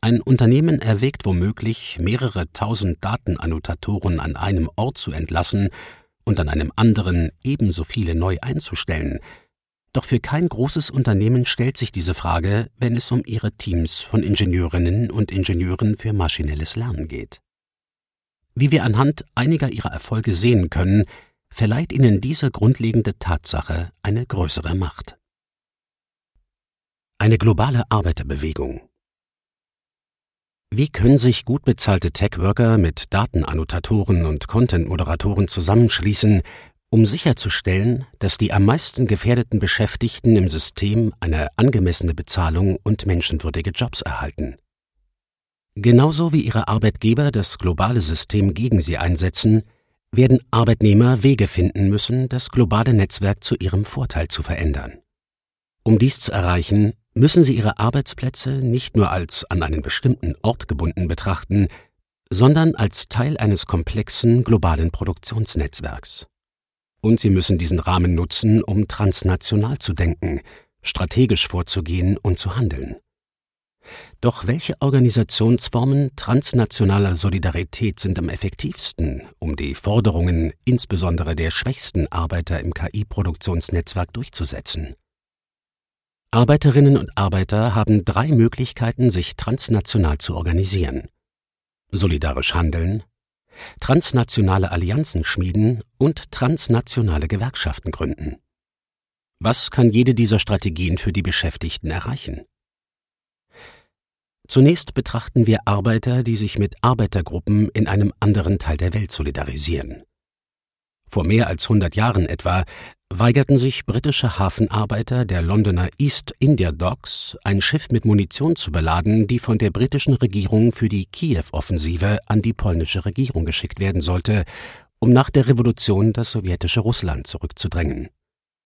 Ein Unternehmen erwägt womöglich, mehrere tausend Datenannotatoren an einem Ort zu entlassen und an einem anderen ebenso viele neu einzustellen. Doch für kein großes Unternehmen stellt sich diese Frage, wenn es um ihre Teams von Ingenieurinnen und Ingenieuren für maschinelles Lernen geht. Wie wir anhand einiger ihrer Erfolge sehen können, verleiht ihnen diese grundlegende Tatsache eine größere Macht. Eine globale Arbeiterbewegung. Wie können sich gut bezahlte Tech-Worker mit Datenannotatoren und Content-Moderatoren zusammenschließen, um sicherzustellen, dass die am meisten gefährdeten Beschäftigten im System eine angemessene Bezahlung und menschenwürdige Jobs erhalten? Genauso wie ihre Arbeitgeber das globale System gegen sie einsetzen, werden Arbeitnehmer Wege finden müssen, das globale Netzwerk zu ihrem Vorteil zu verändern. Um dies zu erreichen, müssen sie ihre Arbeitsplätze nicht nur als an einen bestimmten Ort gebunden betrachten, sondern als Teil eines komplexen globalen Produktionsnetzwerks. Und sie müssen diesen Rahmen nutzen, um transnational zu denken, strategisch vorzugehen und zu handeln. Doch welche Organisationsformen transnationaler Solidarität sind am effektivsten, um die Forderungen insbesondere der schwächsten Arbeiter im KI-Produktionsnetzwerk durchzusetzen? Arbeiterinnen und Arbeiter haben 3 Möglichkeiten, sich transnational zu organisieren: solidarisch handeln, transnationale Allianzen schmieden und transnationale Gewerkschaften gründen. Was kann jede dieser Strategien für die Beschäftigten erreichen? Zunächst betrachten wir Arbeiter, die sich mit Arbeitergruppen in einem anderen Teil der Welt solidarisieren. Vor mehr als 100 Jahren etwa weigerten sich britische Hafenarbeiter der Londoner East India Docks, ein Schiff mit Munition zu beladen, die von der britischen Regierung für die Kiew-Offensive an die polnische Regierung geschickt werden sollte, um nach der Revolution das sowjetische Russland zurückzudrängen.